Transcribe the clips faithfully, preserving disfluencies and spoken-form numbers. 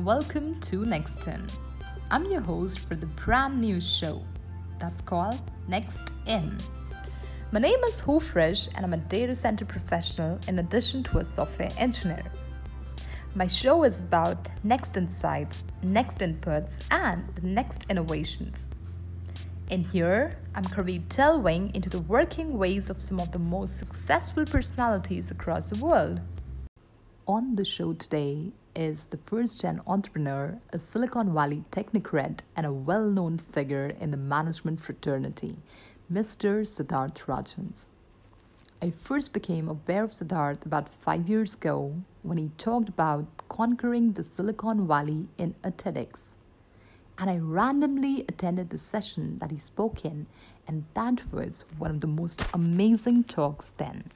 welcome to Next In. I'm your host for the brand new show that's called Next In. My name is Ho Fresh and I'm a data center professional in addition to a software engineer. My show is about next insights, next inputs, and the next innovations. In here, I'm going to be delving into the working ways of some of the most successful personalities across the world. On the show today is the first gen entrepreneur, a Silicon Valley technocrat, and a well known figure in the management fraternity, Mister Siddharth Rajhans. I first became aware of Siddharth about five years ago when he talked about conquering the Silicon Valley in a TEDx. And I randomly attended the session that he spoke in, and that was one of the most amazing talks then.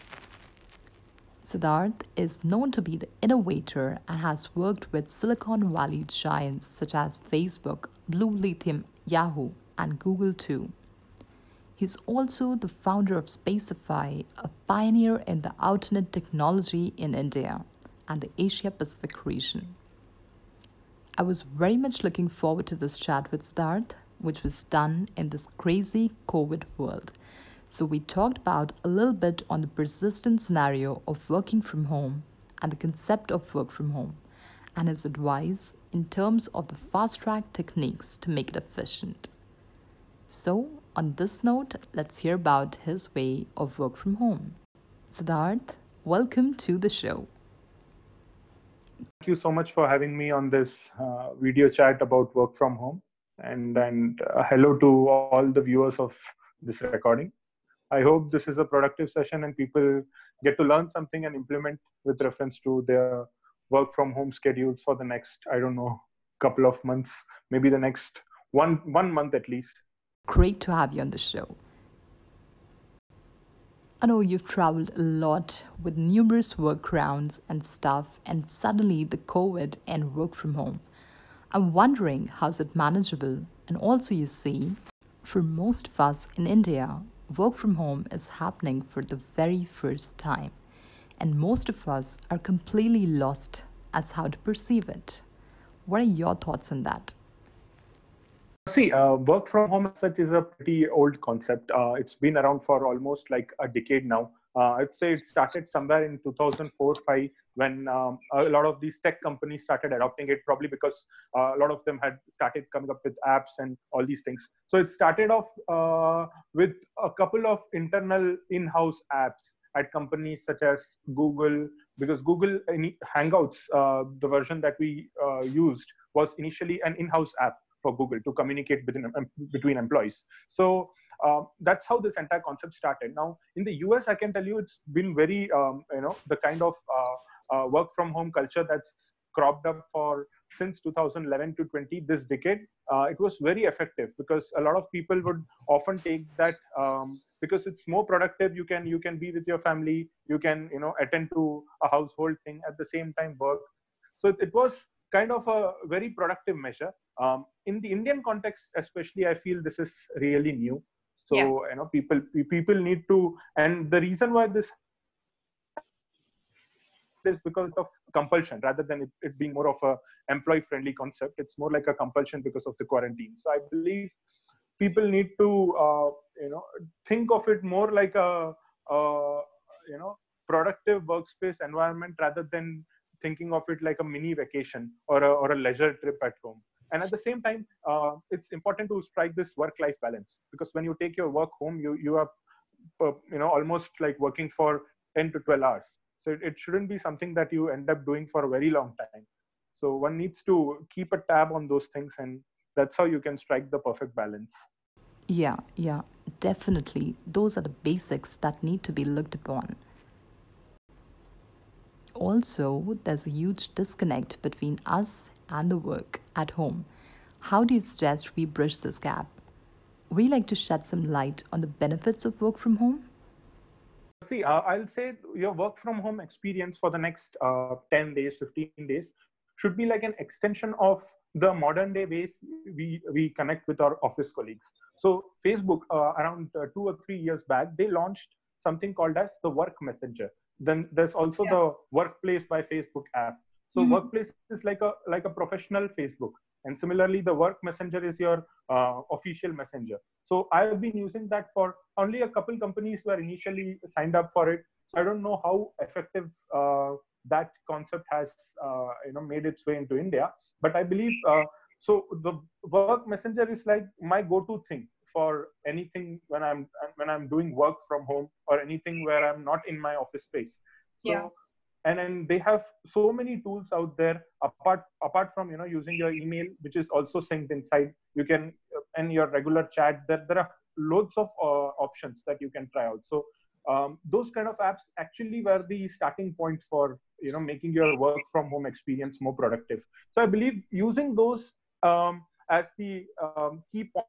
Siddharth is known to be the innovator and has worked with Silicon Valley giants such as Facebook, Blue Lithium, Yahoo, and Google too. He's also the founder of Spacify, a pioneer in the alternate technology in India and the Asia Pacific region. I was very much looking forward to this chat with Siddharth, which was done in this crazy COVID world. So we talked about a little bit on the persistent scenario of working from home and the concept of work from home and his advice in terms of the fast-track techniques to make it efficient. So on this note, let's hear about his way of work from home. Siddharth, welcome to the show. Thank you so much for having me on this uh, video chat about work from home. And, and uh, hello to all the viewers of this recording. I hope this is a productive session and people get to learn something and implement with reference to their work from home schedules for the next, I don't know, couple of months, maybe the next one, one month at least. Great to have you on the show. I know you've traveled a lot with numerous workarounds and stuff, and suddenly the COVID and work from home. I'm wondering, how's it manageable? And also, you see, for most of us in India, work from home is happening for the very first time, and most of us are completely lost as how to perceive it. What are your thoughts on that? See, uh, work from home as such is a pretty old concept. Uh, it's been around for almost like a decade now. Uh, I'd say it started somewhere in two thousand four five when um, a lot of these tech companies started adopting it, probably because uh, a lot of them had started coming up with apps and all these things. So it started off uh, with a couple of internal in-house apps at companies such as Google, because Google Hangouts, uh, the version that we uh, used, was initially an in-house app for Google to communicate between, um, between employees. So uh, that's how this entire concept started. Now, in the U S, I can tell you it's been very, um, you know, the kind of uh, uh, work from home culture that's cropped up for since two thousand eleven to twenty, this decade. Uh, it was very effective because a lot of people would often take that um, because it's more productive. You can, you can be with your family, you can, you know, attend to a household thing at the same time work. So it, it was kind of a very productive measure. Um, in the Indian context, especially, I feel this is really new. So, yeah. you know, people people need to, and the reason why this is because of compulsion rather than it, it being more of a employee-friendly concept. It's more like a compulsion because of the quarantine. So I believe people need to, uh, you know, think of it more like a, a, you know, productive workspace environment rather than thinking of it like a mini vacation or a, or a leisure trip at home. And at the same time, uh, it's important to strike this work-life balance, because when you take your work home, you you are, uh, you know, almost like working for ten to twelve hours. So it, it shouldn't be something that you end up doing for a very long time. So one needs to keep a tab on those things, and that's how you can strike the perfect balance. Yeah, yeah, definitely. Those are the basics that need to be looked upon. Also, there's a huge disconnect between us and the work at home. How do you suggest we bridge this gap? Would you like to shed some light on the benefits of work from home? See, uh, I'll say your work from home experience for the next uh, ten days, fifteen days should be like an extension of the modern day ways we, we connect with our office colleagues. So Facebook, uh, around uh, two or three years back, they launched something called as the Work Messenger. Then there's also yeah. the Workplace by Facebook app. So Mhm. workplace is like a like a professional Facebook, and similarly, the work messenger is your uh, official messenger. So I have been using that for only a couple companies were initially signed up for it. So I don't know how effective uh, that concept has uh, you know made its way into India, but I believe uh, so. The work messenger is like my go-to thing for anything when I'm when I'm doing work from home or anything where I'm not in my office space. Yeah. So and then they have so many tools out there apart apart from you know using your email, which is also synced inside. You can uh, and your regular chat. There there are loads of uh, options that you can try out. So um, those kind of apps actually were the starting point for you know making your work from home experience more productive. So I believe using those um, as the um, key point.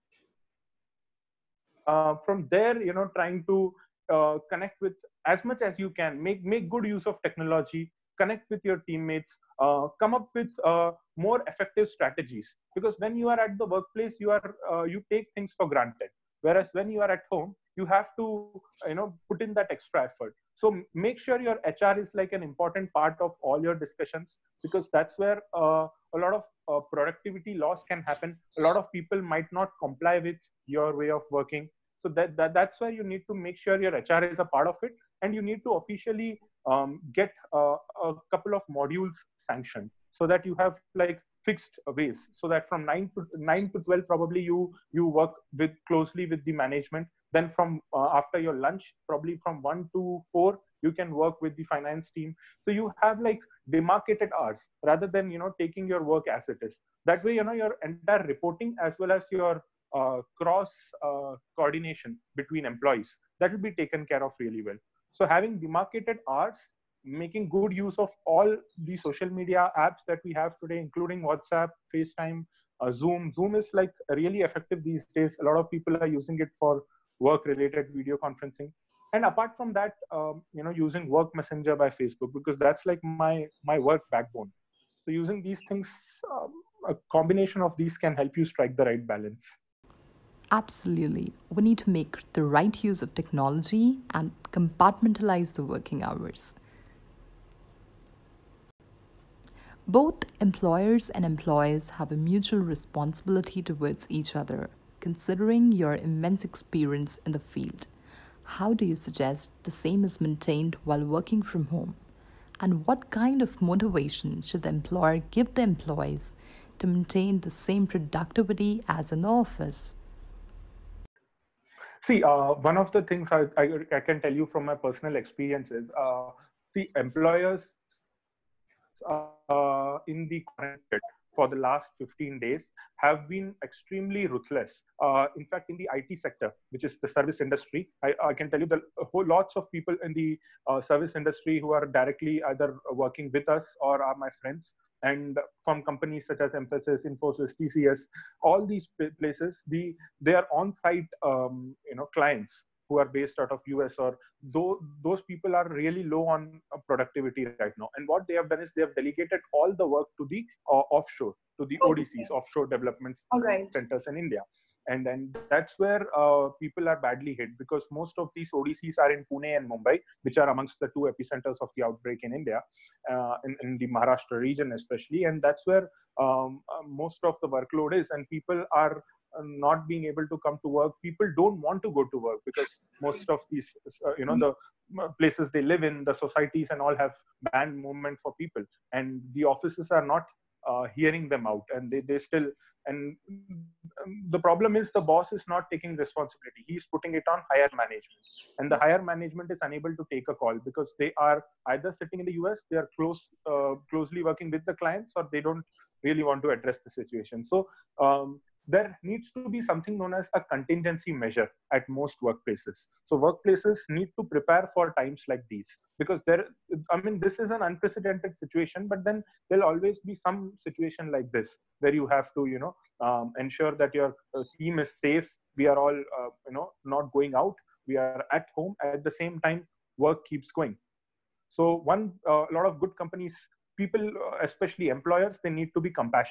Uh, from there, you know, trying to uh, connect with as much as you can, make make good use of technology, connect with your teammates, uh, come up with uh, more effective strategies. Because when you are at the workplace, you are uh, you take things for granted. Whereas when you are at home, you have to you know put in that extra effort. So make sure your H R is like an important part of all your discussions, because that's where uh, a lot of uh, productivity loss can happen. A lot of people might not comply with your way of working. So that, that that's why you need to make sure your H R is a part of it, and you need to officially um, get uh, a couple of modules sanctioned, so that you have like fixed ways, so that from nine to nine to twelve probably you you work with closely with the management. Then from uh, after your lunch, probably from one to four, you can work with the finance team. So you have like demarcated hours rather than you know taking your work as it is. That way, you know your entire reporting as well as your uh, cross uh, coordination between employees, that will be taken care of really well. So having demarcated hours, making good use of all the social media apps that we have today, including WhatsApp, FaceTime, uh, Zoom. Zoom is like really effective these days. A lot of people are using it for work related video conferencing. And apart from that, um, you know using work messenger by Facebook, because that's like my my work backbone. So using these things, um, a combination of these can help you strike the right balance. Absolutely. We need to make the right use of technology and compartmentalize the working hours. Both employers and employees have a mutual responsibility towards each other, considering your immense experience in the field. How do you suggest the same is maintained while working from home? And what kind of motivation should the employer give the employees to maintain the same productivity as in the office? See, uh, one of the things I, I, I can tell you from my personal experiences, uh, see, employers uh, in the current for the last fifteen days have been extremely ruthless. Uh, in fact, in the I T sector, which is the service industry, I, I can tell you that whole lots of people in the uh, service industry who are directly either working with us or are my friends, and from companies such as Mphasis, Infosys, T C S, all these places, the they are on-site um, you know clients who are based out of U S, or those, those people are really low on productivity right now. And what they have done is they have delegated all the work to the uh, offshore, to the O D Cs, offshore development All right. centers in India. And then that's where uh, people are badly hit, because most of these O D Cs are in Pune and Mumbai, which are amongst the two epicenters of the outbreak in India, uh, in, in the Maharashtra region especially. And that's where um, uh, most of the workload is, and people are not being able to come to work. People don't want to go to work because most of these, uh, you know, the places they live in, the societies and all have banned movement for people, and the offices are not uh, hearing them out, and they, they still, and the problem is the boss is not taking responsibility. He's putting it on higher management, and the higher management is unable to take a call because they are either sitting in the U S, they are close, uh, closely working with the clients, or they don't really want to address the situation. So um, there needs to be something known as a contingency measure at most workplaces. So workplaces need to prepare for times like these, because there, I mean, this is an unprecedented situation, but then there'll always be some situation like this where you have to, you know, um, ensure that your uh, team is safe. We are all, uh, you know, not going out. We are at home. At the same time, work keeps going. So one, uh, a lot of good companies, people, uh, especially employers, they need to be compassionate.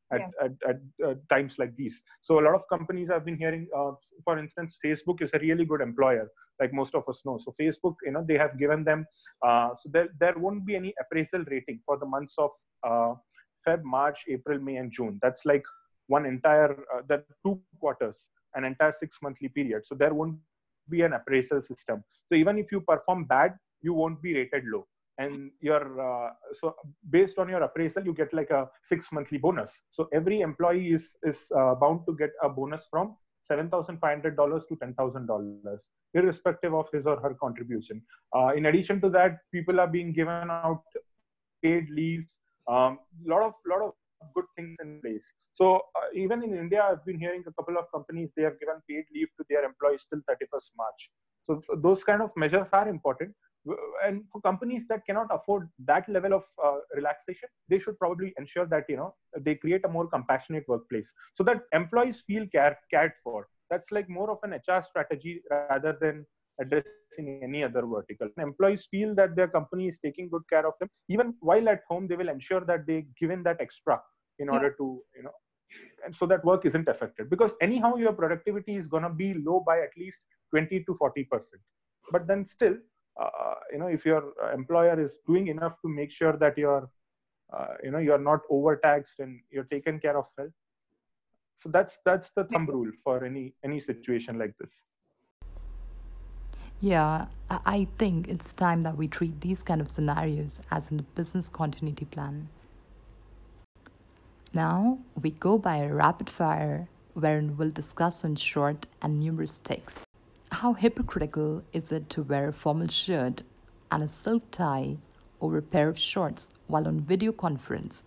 at, Yeah. at, at uh, times like these. So a lot of companies I've been hearing, uh, for instance, Facebook is a really good employer, like most of us know. So Facebook, you know, they have given them, uh, so there, there won't be any appraisal rating for the months of uh, Feb, March, April, May, and June. That's like one entire, uh, that two quarters, an entire six monthly period. So there won't be an appraisal system. So even if you perform bad, you won't be rated low. And your uh, so based on your appraisal, you get like a six monthly bonus. So every employee is is uh, bound to get a bonus from seven thousand five hundred dollars to ten thousand dollars, irrespective of his or her contribution. Uh, in addition to that, people are being given out paid leaves, um, lot of lot of good things in place. So uh, even in India, I've been hearing a couple of companies, they have given paid leave to their employees till thirty-first March. So those kind of measures are important. And for companies that cannot afford that level of uh, relaxation, they should probably ensure that, you know, they create a more compassionate workplace so that employees feel care, cared for. That's like more of an H R strategy rather than addressing any other vertical. Employees feel that their company is taking good care of them. Even while at home, they will ensure that they given that extra in order yeah. to, you know, and so that work isn't affected. Because anyhow, your productivity is going to be low by at least twenty to forty percent. But then still, uh, you know, if your employer is doing enough to make sure that you're, uh, you know, you're not overtaxed and you're taken care of well. So that's that's the thumb rule for any any situation like this. Yeah, I think it's time that we treat these kind of scenarios as in the business continuity plan. Now we go by a rapid fire wherein we'll discuss on short and numerous takes. How hypocritical is it to wear a formal shirt and a silk tie over a pair of shorts while on video conference?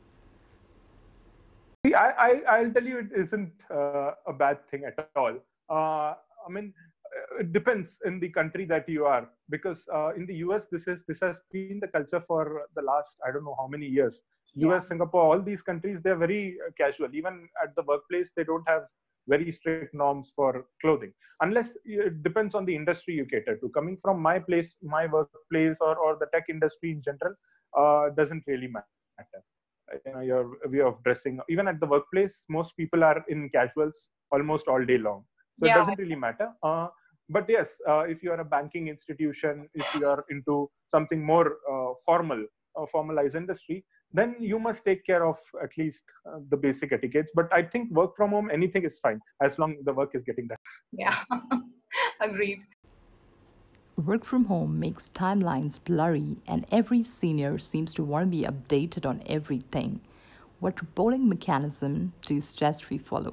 See, I, I, I'll tell you, it isn't uh, a bad thing at all. Uh, I mean, it depends in the country that you are, because uh, in the U S, this is this has been the culture for the last, I don't know how many years. Yeah. U S, Singapore, all these countries, they're very casual. Even at the workplace, they don't have very strict norms for clothing, unless it depends on the industry you cater to. Coming from my place, my workplace, or, or the tech industry in general, uh, doesn't really matter. You know, your way of dressing, even at the workplace, most people are in casuals almost all day long. So yeah. It doesn't really matter. Uh, but yes, uh, if you are a banking institution, if you are into something more uh, formal, uh, formalized industry, then you must take care of at least uh, the basic etiquettes. But I think work from home, anything is fine as long as the work is getting done. Yeah, agreed. Work from home makes timelines blurry, and every senior seems to want to be updated on everything. What reporting mechanism do you suggest we follow?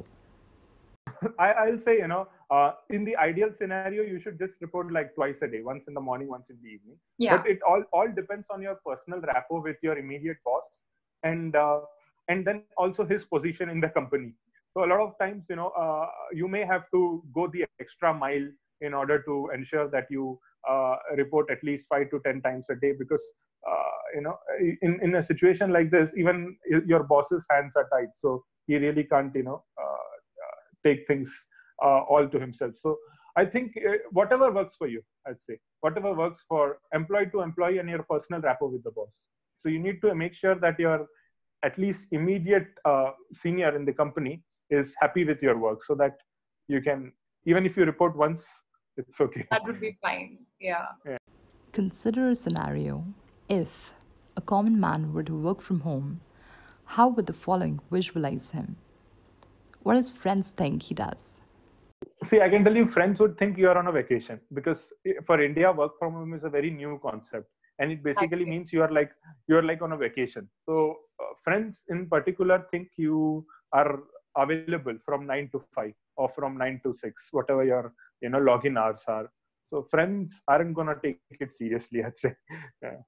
I, I'll say, you know, uh, in the ideal scenario, you should just report like twice a day, once in the morning, once in the evening. Yeah. But it all, all depends on your personal rapport with your immediate boss, and uh, and then also his position in the company. So a lot of times, you know, uh, you may have to go the extra mile in order to ensure that you uh, report at least five to ten times a day, because uh, you know, in, in a situation like this, even your boss's hands are tied, so he really can't, you know, uh, uh, take things uh, all to himself. So I think uh, whatever works for you, I'd say, whatever works for employee to employee and your personal rapport with the boss. So you need to make sure that your at least immediate uh, senior in the company is happy with your work, so that you can, even if you report once, it's okay. That would be fine. Yeah. yeah. Consider a scenario. If a common man were to work from home, how would the following visualize him? What does friends think he does? See, I can tell you, friends would think you are on a vacation, because for India, work from home is a very new concept, and it basically okay. means you are like you are like on a vacation. So uh, friends in particular think you are available from nine to five or from nine to six, whatever your, you know, login hours are. So friends aren't gonna take it seriously, I'd say. Yeah.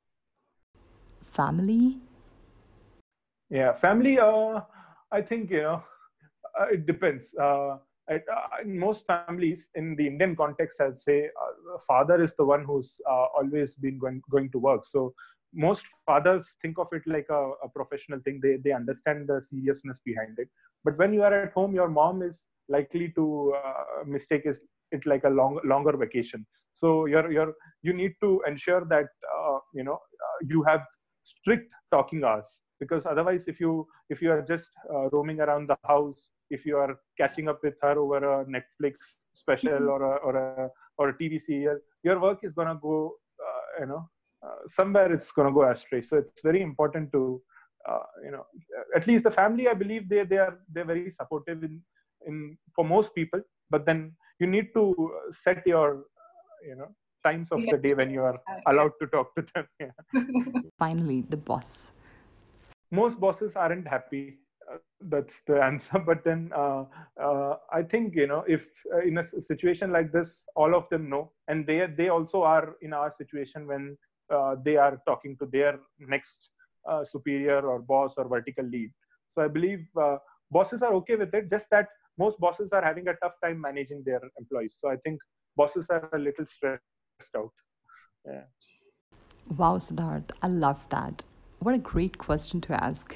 Family? Yeah, family. Uh, I think, you know, uh, it depends. Uh, I, uh, in most families, in the Indian context, I'd say uh, father is the one who's uh, always been going going to work. So most fathers think of it like a, a professional thing. They they understand the seriousness behind it. But when you are at home, your mom is likely to uh, mistake is it like a long longer vacation. So you're you're you need to ensure that uh, you know uh, you have strict talking hours, because otherwise if you if you are just uh, roaming around the house, if you are catching up with her over a Netflix special or a or a or a T V serial, your work is going to go uh, you know uh, somewhere it's going to go astray. So it's very important to uh, you know at least the family, I believe they they are they're very supportive in in for most people, but then you need to set your you know times of Yeah. the day when you are Uh, yeah. allowed to talk to them. Yeah. Finally, the boss. Most bosses aren't happy. Uh, that's the answer. But then uh, uh, I think you know if uh, in a s- situation like this, all of them know, and they they also are in our situation when uh, they are talking to their next uh, superior or boss or vertical lead. So I believe uh, bosses are okay with it. Just that most bosses are having a tough time managing their employees. So I think bosses are a little stressed out. Yeah. Wow, Siddharth, I love that. What a great question to ask.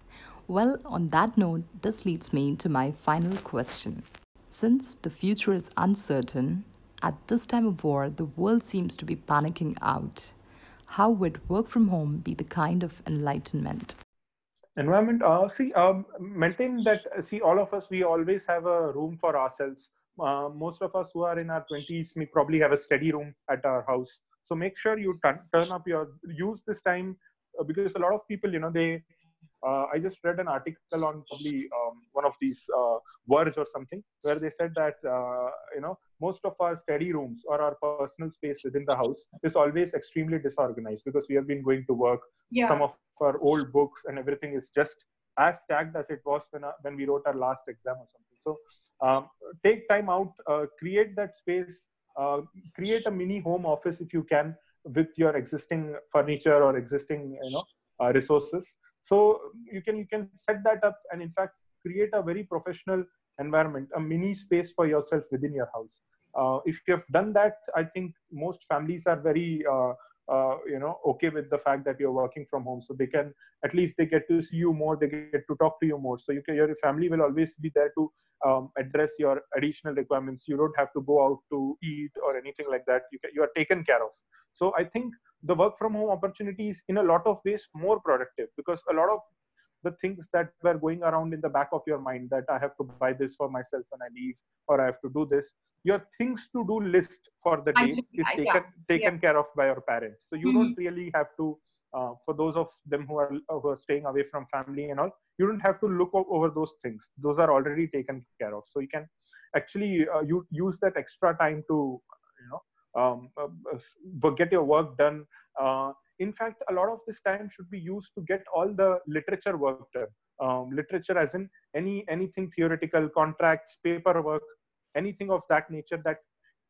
Well, on that note, this leads me to my final question. Since the future is uncertain, at this time of war, the world seems to be panicking out. How would work from home be the kind of enlightenment? Environment, uh, see, um, maintain that. uh, See, all of us, we always have a room for ourselves. Uh, most of us who are in our twenties, we probably have a steady room at our house. So make sure you turn turn up your use this time, uh, because a lot of people, you know, they. Uh, I just read an article on probably um, one of these uh, Verge or something, where they said that uh, you know most of our study rooms or our personal space within the house is always extremely disorganized because we have been going to work. Some Yeah. of our old books and everything is just as stacked as it was when, uh, when we wrote our last exam or something. So um, take time out, uh, create that space, uh, create a mini home office if you can with your existing furniture or existing you know uh, resources. So you can you can set that up and in fact create a very professional environment, a mini space for yourself within your house. Uh, if you have done that, I think most families are very uh, uh, you know okay with the fact that you're working from home, so they can at least they get to see you more, they get to talk to you more, so you can, your family will always be there to um, address your additional requirements. You don't have to go out to eat or anything like that. You can, you are taken care of. So I think the work from home opportunity is in a lot of ways more productive, because a lot of the things that were going around in the back of your mind, that I have to buy this for myself when I leave, or I have to do this, your things to do list for the day Actually, is I- taken yeah. taken care of by your parents. So you Mhm. don't really have to uh, for those of them who are who are staying away from family and all, you don't have to look o- over those things. Those are already taken care of. So you can actually uh, you use that extra time to you know um, uh, uh, get your work done. Uh, in fact, a lot of this time should be used to get all the literature work done. Um, literature, as in any anything theoretical, contracts, paperwork, anything of that nature that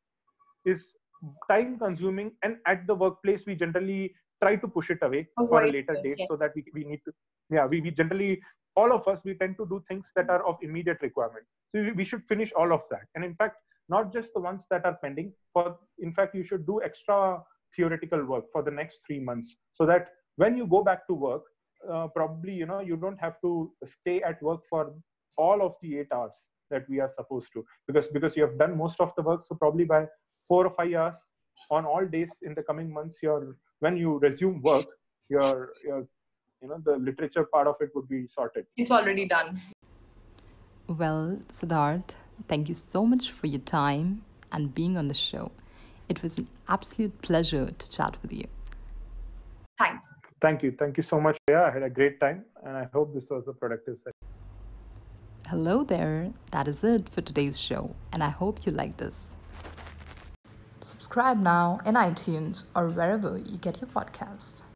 is time consuming, and at the workplace we generally try to push it away for a Avoid later it, date, so yes. that we, we need to yeah we, we generally, all of us, we tend to do things that are of immediate requirement. So we, we should finish all of that, and in fact not just the ones that are pending. For in fact you should do extra theoretical work for the next three months, so that when you go back to work, uh, probably you know you don't have to stay at work for all of the eight hours that we are supposed to, because because you have done most of the work. So probably by four or five hours on all days in the coming months, your when you resume work, your your you know the literature part of it would be sorted. It's already done. Well, Siddharth, thank you so much for your time and being on the show. It was an absolute pleasure to chat with you. Thanks. Thank you, thank you so much. Yeah, I had a great time, and I hope this was a productive session. Hello there, that is it for today's show, and I hope you like this. Subscribe now in iTunes or wherever you get your podcast.